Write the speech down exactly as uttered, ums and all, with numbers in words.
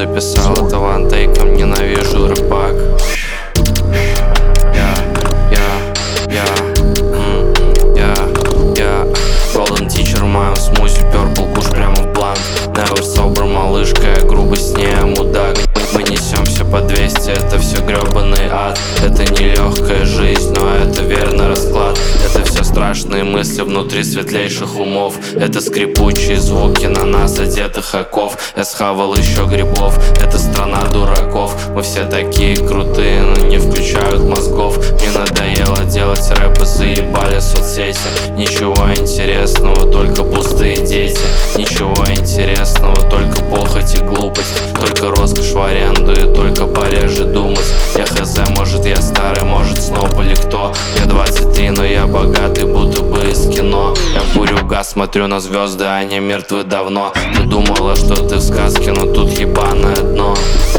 записал это вантейком, ненавижу рэпак. Я, я, я, м, я, я Golden Teacher в моем смузи, Purple Kush прямо в бланк. Never sober, малышка, я грубость не мудак. Мы несемся по двести, это все гребаный ад. Это нелегкая жизнь, но это верный расклад. Это все страшные мысли внутри светлейших умов. Это скрипучие звуки на нас одетых оков. Я схавал еще грибов, это страна дураков. Мы все такие крутые, но не включают мозгов. Мне надоело делать рэп и заебали соцсети. Ничего интересного, только пустые дети. Ничего интересного, только похоть и глупость. Только роскошь в аренду и только пореже думать. Я хз, может я старый, может снова или кто. Мне двадцать три, но я богатый, будто бы из кино. Я курю газ, смотрю на звезды, они мертвы давно. Ты думала, что ты в сказке, но тут ебаное дно.